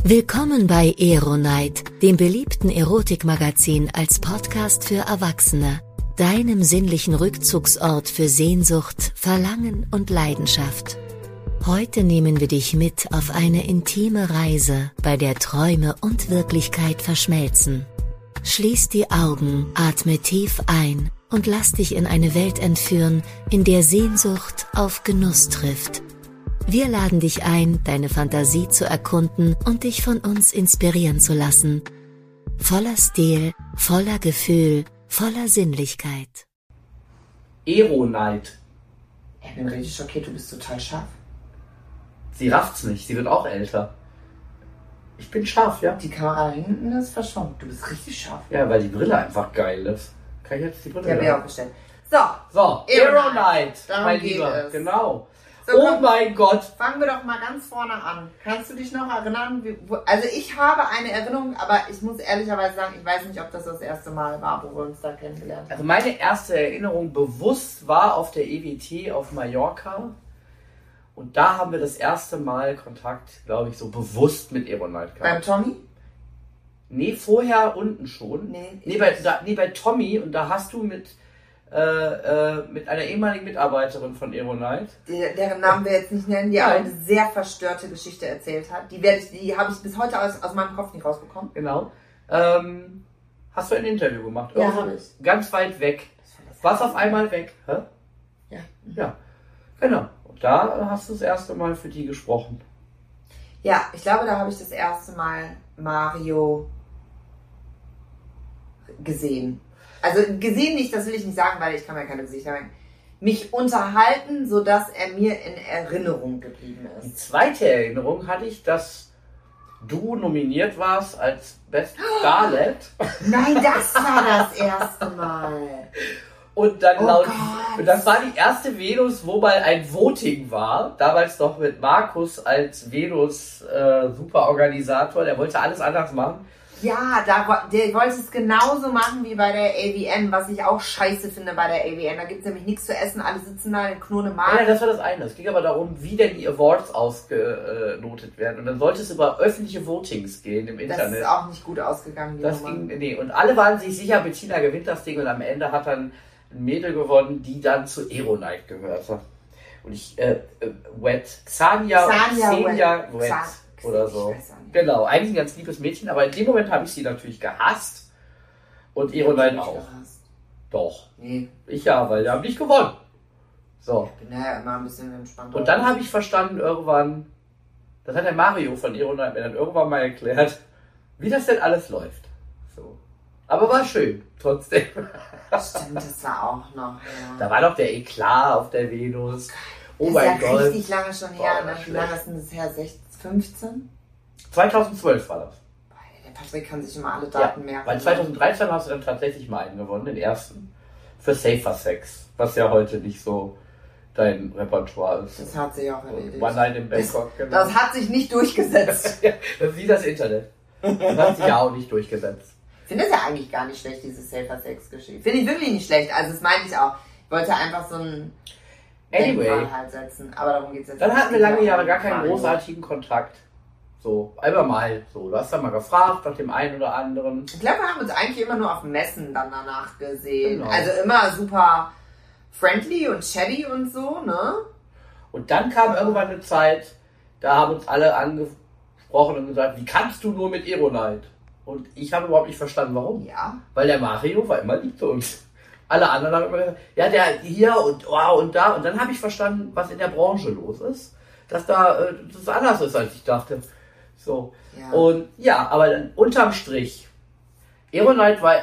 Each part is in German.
Willkommen bei Eronight, dem beliebten Erotikmagazin als Podcast für Erwachsene, deinem sinnlichen Rückzugsort für Sehnsucht, Verlangen und Leidenschaft. Heute nehmen wir dich mit auf eine intime Reise, bei der Träume und Wirklichkeit verschmelzen. Schließ die Augen, atme tief ein und lass dich in eine Welt entführen, in der Sehnsucht auf Genuss trifft. Wir laden dich ein, deine Fantasie zu erkunden und dich von uns inspirieren zu lassen. Voller Stil, voller Gefühl, voller Sinnlichkeit. Eronight. Ich bin richtig schockiert, du bist total scharf. Sie rafft's nicht, sie wird auch älter. Ich bin scharf, ja? Die Kamera da hinten ist verschwommen. Du bist richtig scharf. Ja, weil die Brille einfach geil ist. Kann ich jetzt die Brille Die habe ich auch bestellt. So, Eronight, darum mein geht Lieber. es. Genau. So, Oh komm, mein Gott. fangen wir doch mal ganz vorne an. Kannst du dich noch erinnern? Also ich habe eine Erinnerung, aber ich muss ehrlicherweise sagen, ich weiß nicht, ob das erste Mal war, wo wir uns da kennengelernt haben. Also meine erste Erinnerung bewusst war auf der EWT auf Mallorca. Und da haben wir das erste Mal Kontakt, glaube ich, so bewusst mit Eronight Beim gehabt. Tommy? Nee, vorher unten schon. Nee, bei Tommy, und da hast du mit einer ehemaligen Mitarbeiterin von Eronight. Deren Namen wir jetzt nicht nennen, die aber eine sehr verstörte Geschichte erzählt hat. Die habe ich bis heute aus meinem Kopf nicht rausbekommen. Genau. Hast du ein Interview gemacht? Ja, Irgendwo habe ich. Ganz weit weg. Warst auf einmal weg? Hä? Ja. Ja, genau. Und da hast du das erste Mal für die gesprochen. Ja, ich glaube, da habe ich das erste Mal Mario gesehen. Also gesehen nicht, das will ich nicht sagen, weil ich kann mir keine Gesichter merken. Mich unterhalten, sodass er mir in Erinnerung geblieben Die ist. zweite Erinnerung hatte ich, dass du nominiert warst als Best Starlet. Nein, das war das erste Mal. Und dann Oh Gott. und das war die erste Venus, wo mal ein Voting war. Damals noch mit Markus als Venus Superorganisator. Der wollte alles anders machen. Ja, der wollte es genauso machen wie bei der AVN, was ich auch scheiße finde bei der AVN. Da gibt es nämlich nichts zu essen, alle sitzen da, knurren im Magen. Ja, das war das eine. Es ging aber darum, wie denn die Awards ausgenotet werden. Und dann sollte es über öffentliche Votings gehen im Internet. Das ist auch nicht gut ausgegangen, die Nummer. Und alle waren sich sicher, Bettina gewinnt das Ding und am Ende hat dann ein Mädel gewonnen, die dann zu Eronight gehörte. Und Xenia Wet oder so. Ich weiß auch nicht. Genau, eigentlich ein ganz liebes Mädchen, aber in dem Moment habe ich sie natürlich gehasst. Und Eronight auch. Gehasst. Doch. Nee, Ich ja, weil die haben nicht gewonnen. So. ich bin ja immer ein bisschen entspannter. Und dann habe ich verstanden irgendwann, das hat der Mario von Eronight mir dann irgendwann mal erklärt, wie das denn alles läuft. So. Aber war schön, trotzdem. Stimmt, das war auch noch, ja. Da war doch der Eklat auf der Venus. Oh Das mein ist ja Gott. richtig lange schon her, Boah, ne? das Wie lange ist denn das her? 15? 2012 war das. Der Patrick kann sich immer alle Daten merken. Weil 2013 hast du dann tatsächlich mal einen gewonnen, den ersten. Für Safer Sex. Was ja heute nicht so dein Repertoire ist. Das hat sich auch erledigt. One Night in Bangkok, genau. Das hat sich nicht durchgesetzt. Ja, das ist wie das Internet. Das hat sich ja auch nicht durchgesetzt. Ich finde das ja eigentlich gar nicht schlecht, diese Safer Sex-Geschichte. Finde ich wirklich nicht schlecht. Also das meine ich auch. Ich wollte einfach so ein Anyway. Denkmal halt setzen. Aber darum geht es jetzt Dann nicht. hatten wir lange Jahre gar keinen Mario. großartigen Kontakt. So, einmal mal. So, du hast dann mal gefragt nach dem einen oder anderen. Ich glaube, wir haben uns eigentlich immer nur auf Messen dann danach gesehen. Genau. Also immer super friendly und chatty und so, ne? Und dann kam irgendwann eine Zeit, da haben uns alle angesprochen und gesagt, wie kannst du nur mit Eronight? Und ich habe überhaupt nicht verstanden, warum. Ja. Weil der Mario war immer lieb zu uns. Alle anderen haben immer gesagt, ja, der hier und wow und da. Und dann habe ich verstanden, was in der Branche los ist. Dass da das anders ist, als ich dachte. So. Ja. Und ja, aber dann unterm Strich, Eronight war,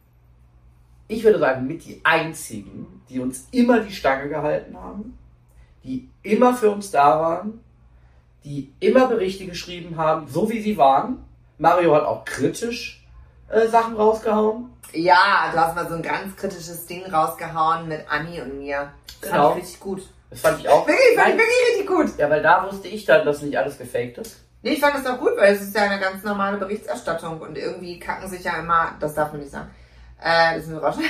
ich würde sagen, mit die einzigen, die uns immer die Stange gehalten haben, die immer für uns da waren, die immer Berichte geschrieben haben, so wie sie waren. Mario hat auch kritisch Sachen rausgehauen. Ja, du hast mal so ein ganz kritisches Ding rausgehauen mit Anni und mir. Das Genau. fand ich richtig gut. Das fand ich auch. Wirklich, fand ich Nein, wirklich richtig gut. ja, weil da wusste ich dann, dass nicht alles gefaked ist. Nee, ich fand das auch gut, weil es ist ja eine ganz normale Berichterstattung und irgendwie kacken sich ja immer, das darf man nicht sagen, das müssen wir rausschneiden.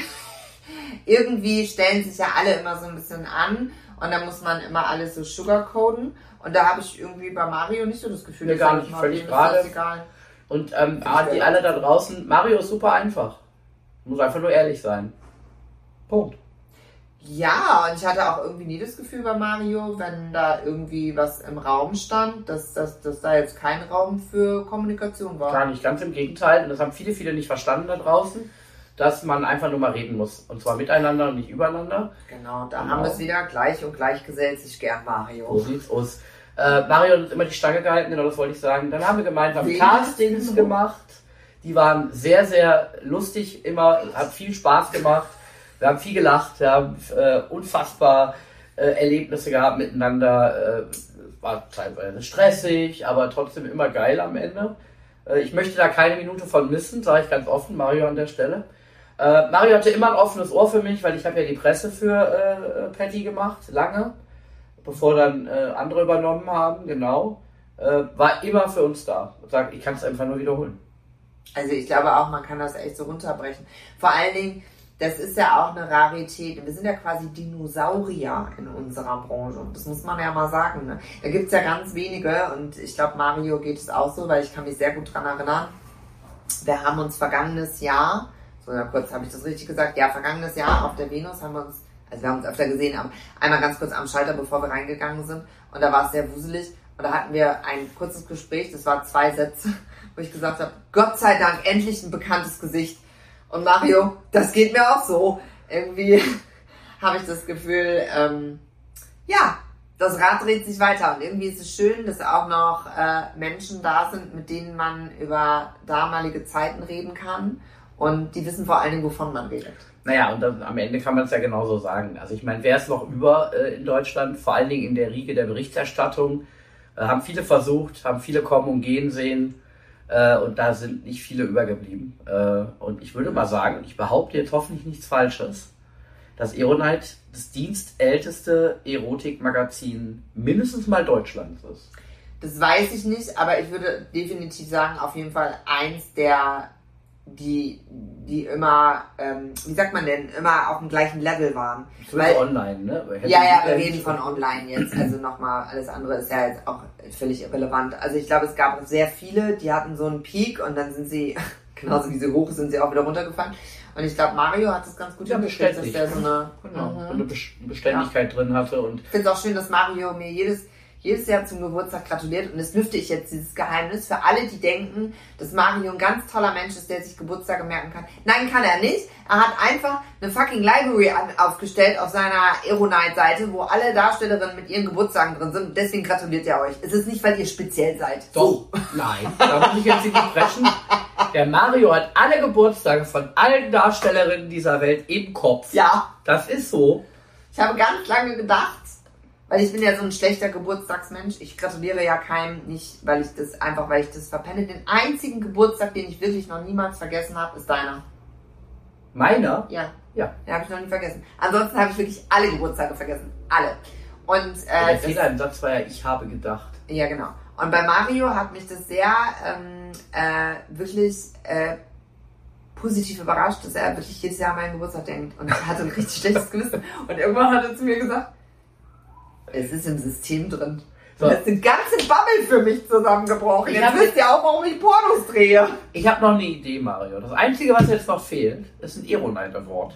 Irgendwie stellen sich ja alle immer so ein bisschen an und dann muss man immer alles so sugarcoden Und da habe ich irgendwie bei Mario nicht so das Gefühl, Nee, gar nicht, völlig gerade. Egal. Und die alle da draußen, Mario ist super einfach. Muss einfach nur ehrlich sein. Punkt. Ja, und ich hatte auch irgendwie nie das Gefühl bei Mario, wenn da irgendwie was im Raum stand, dass da jetzt kein Raum für Kommunikation war. Gar nicht, ganz im Gegenteil. Und das haben viele nicht verstanden da draußen, dass man einfach nur mal reden muss. Und zwar miteinander und nicht übereinander. Genau, da haben wir es wieder, gleich und gleich gesellt sich gern Mario. So sieht's aus. Mario hat uns immer die Stange gehalten, genau das wollte ich sagen. Dann haben wir gemeinsam Castings gemacht. Die waren sehr, sehr lustig, immer, hat viel Spaß gemacht. Wir haben viel gelacht, wir haben unfassbar Erlebnisse gehabt miteinander. War teilweise stressig, aber trotzdem immer geil am Ende. Ich möchte da keine Minute von missen, sage ich ganz offen, Mario an der Stelle. Mario hatte immer ein offenes Ohr für mich, weil ich habe ja die Presse für Patty gemacht, lange, bevor dann andere übernommen haben, genau. War immer für uns da. Ich kann es einfach nur wiederholen. Also ich glaube auch, man kann das echt so runterbrechen. Vor allen Dingen, das ist ja auch eine Rarität. Wir sind ja quasi Dinosaurier in unserer Branche. Und das muss man ja mal sagen. Ne? Da gibt es ja ganz wenige. Und ich glaube, Mario geht es auch so, weil ich kann mich sehr gut dran erinnern. Wir haben uns vergangenes Jahr, so ja, kurz habe ich das richtig gesagt, ja, vergangenes Jahr auf der Venus haben wir uns, also wir haben uns öfter gesehen, aber einmal ganz kurz am Schalter, bevor wir reingegangen sind. Und da war es sehr wuselig. Und da hatten wir ein kurzes Gespräch, das war 2 Sätze, wo ich gesagt habe, Gott sei Dank endlich ein bekanntes Gesicht. Und Mario, das geht mir auch so. Irgendwie habe ich das Gefühl, ja, das Rad dreht sich weiter. Und irgendwie ist es schön, dass auch noch Menschen da sind, mit denen man über damalige Zeiten reden kann. Und die wissen vor allen Dingen, wovon man redet. Naja, und dann, am Ende kann man es ja genauso sagen. Also ich meine, wer ist noch über in Deutschland? Vor allen Dingen in der Riege der Berichterstattung. Haben viele versucht, haben viele kommen und gehen sehen. Und da sind nicht viele übergeblieben. Und ich würde mal sagen, ich behaupte jetzt hoffentlich nichts Falsches, dass Aeronite das dienstälteste Erotikmagazin mindestens mal Deutschlands ist. Das weiß ich nicht, aber ich würde definitiv sagen, auf jeden Fall eins der, die immer, wie sagt man denn, immer auf dem gleichen Level waren. Weil online, ne? Ja, wir reden von online jetzt. Also nochmal, alles andere ist ja jetzt auch völlig irrelevant. Also ich glaube, es gab sehr viele, die hatten so einen Peak und dann sind sie, genauso wie sie hoch sind, sie auch wieder runtergefallen. Und ich glaube, Mario hat das ganz gut hingekriegt, dass der so eine, so eine Beständigkeit drin hatte. Und ich finde es auch schön, dass Mario mir jedes Jahr zum Geburtstag gratuliert und es lüfte ich jetzt dieses Geheimnis für alle, die denken, dass Mario ein ganz toller Mensch ist, der sich Geburtstage merken kann. Nein, kann er nicht. Er hat einfach eine fucking Library aufgestellt auf seiner Aeronite-Seite, wo alle Darstellerinnen mit ihren Geburtstagen drin sind und deswegen gratuliert er euch. Es ist nicht, weil ihr speziell seid. Doch, nein, da muss ich jetzt nicht sprechen. Der Mario hat alle Geburtstage von allen Darstellerinnen dieser Welt im Kopf. Ja. Das ist so. Ich habe ganz lange gedacht, weil ich bin ja so ein schlechter Geburtstagsmensch. Ich gratuliere ja keinem nicht, weil ich das verpenne. Den einzigen Geburtstag, den ich wirklich noch niemals vergessen habe, ist deiner. Meiner? Ja. Ja. Den habe ich noch nie vergessen. Ansonsten habe ich wirklich alle Geburtstage vergessen. Alle. Und der Fehler im Satz war ja, ich habe gedacht. Ja, genau. Und bei Mario hat mich das sehr wirklich positiv überrascht, dass er wirklich jedes Jahr an meinen Geburtstag denkt. Und er hatte ein richtig schlechtes Gewissen. Und irgendwann hat er zu mir gesagt, es ist im System drin. So. Das ist eine ganze Bubble für mich zusammengebrochen. Jetzt wisst ihr auch, warum ich Pornos drehe. Ich habe noch eine Idee, Mario. Das Einzige, was jetzt noch fehlt, ist ein Aeronite Award.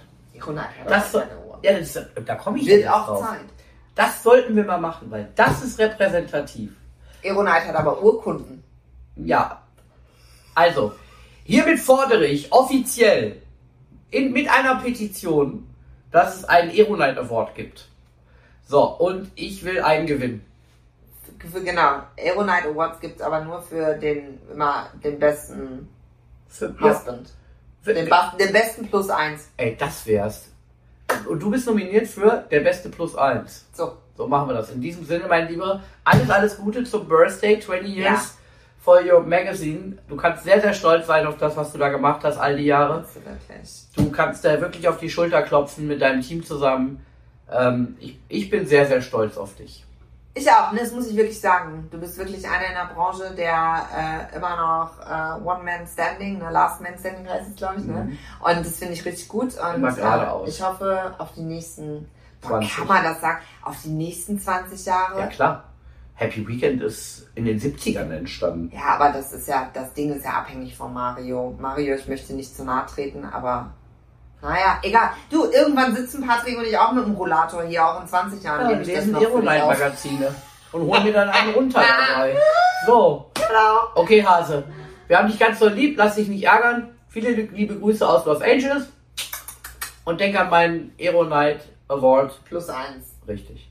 Da komme ich jetzt jetzt auch drauf. Zeit. Das sollten wir mal machen, weil das ist repräsentativ. Aeronite hat aber Urkunden. Ja. Also, hiermit fordere ich offiziell mit einer Petition, dass es einen Aeronite Award gibt. So, und ich will einen gewinnen. Genau, Aeronite Awards gibt es aber nur für den besten Husband. Den besten +1. Ey, das wär's. Und du bist nominiert für der beste +1. So machen wir das. In diesem Sinne, mein Lieber, alles Gute zum Birthday, 20 years for your magazine. Du kannst sehr, sehr stolz sein auf das, was du da gemacht hast, all die Jahre. Du kannst da wirklich auf die Schulter klopfen mit deinem Team zusammen. Ich bin sehr, sehr stolz auf dich. Ich auch, das muss ich wirklich sagen. Du bist wirklich einer in der Branche, der immer noch One Man Standing, Last Man Standing heißt es, glaube ich. Ne? Und das finde ich richtig gut. Und immer geradeaus. Ich hoffe auf die nächsten, 20. kann man das sagen, auf die nächsten 20 Jahre? Ja, klar. Happy Weekend ist in den 70ern entstanden. Ja, aber das Ding ist ja abhängig von Mario. Mario, ich möchte nicht zu nahe treten, aber naja, egal. Du, irgendwann sitzen Patrick und ich auch mit dem Rollator hier, auch in 20 Jahren. Ja, nehme ich das lesen noch für dich auf. Aero-Night-Magazine und holen mir dann einen runter dabei. So, Genau. okay Hase, wir haben dich ganz so lieb, lass dich nicht ärgern. Viele liebe Grüße aus Los Angeles und denk an meinen Aero-Night Award. +1. Richtig.